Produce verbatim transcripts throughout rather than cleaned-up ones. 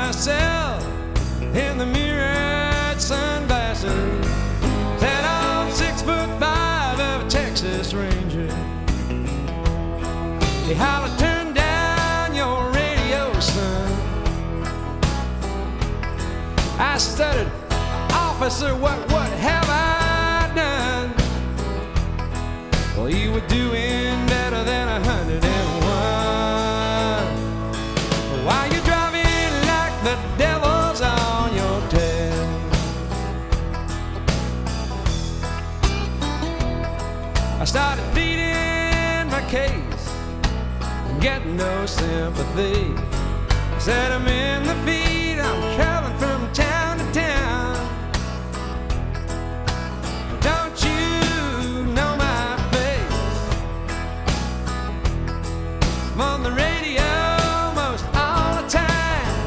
myself in the mirrored sunglasses. Said I'm six foot five of a Texas Ranger. He hollered, turn down your radio, son. I stuttered, officer, what, what have I done? Well, you were doing better than a hundred and one. Why you driving like the devil's on your tail? I started pleading my case and getting no sympathy. I said I'm in the feed, I'm traveling from town to town. Don't you know my face? I'm on the radio most all the time,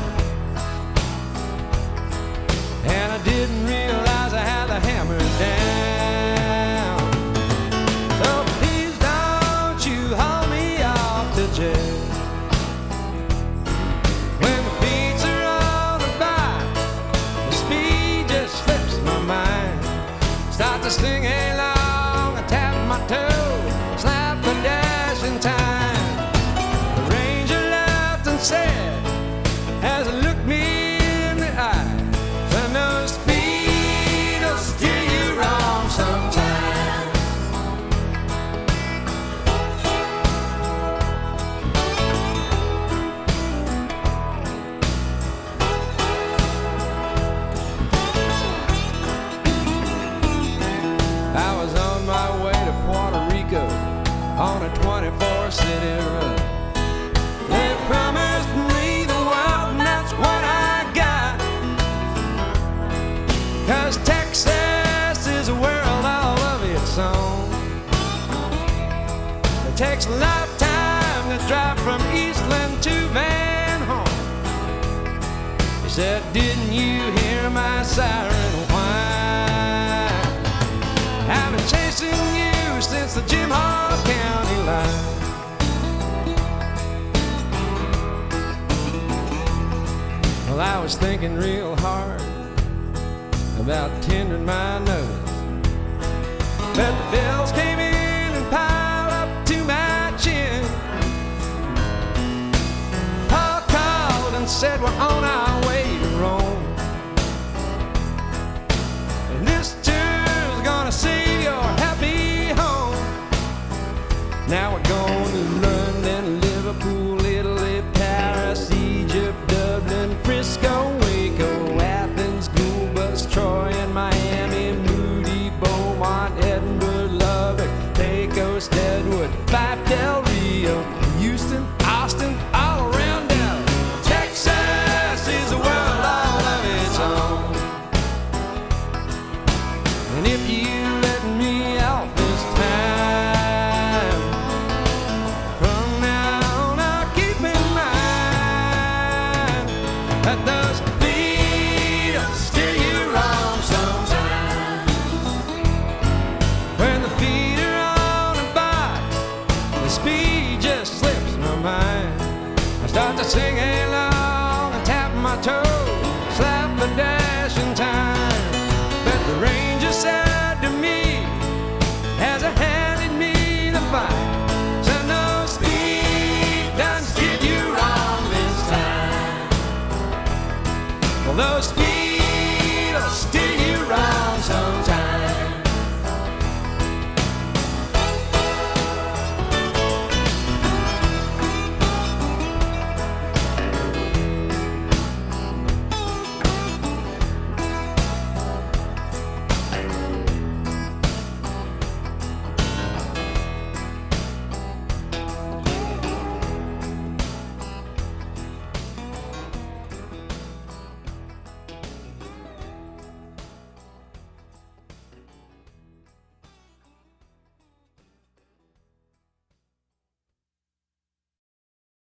and I didn't realize I had the hammer down. So please don't you haul me off to jail. When the beats are on the bike, the speed just slips my mind. Start to sing along, I tap my toe, slap the dash in time. The ranger laughed and said, as he looked me in the eye, "Son, no speed will steer you wrong sometimes." I was on my way to Puerto Rico on a twenty-four city run. They promised me the world, and that's what I got. 'Cause Texas is a world all of its own. It takes a lifetime to drive from Eastland to Van Horn. He said, didn't you hear my siren whine? I've been chasing you since the Jim Hall County line. Well, I was thinking real hard about tendering my nose, but the bills came in and piled up to my chin. Paul called and said we're on our way to Rome, and this tour's gonna save your happy home. Now we're going to London, Liverpool, Italy, Paris, Egypt, Dublin, Frisco, Waco, Athens, Goulbus, Troy, and Miami, Moody, Beaumont, Edinburgh, Lubbock, Pecos, Deadwood, Fife, Del Rio, Houston, Austin, all around Dallas. Texas is a world all of its own. And if you let me out this time, from now on I'll keep in mind that those feet will steer you wrong sometimes. When the feet are on a box, the speed just slips my mind. I start to sing along and tap my toe, slap the dash in time. But the ranger said to me as I handed me the fight, "So no speed done steered you wrong this time." Well, those speed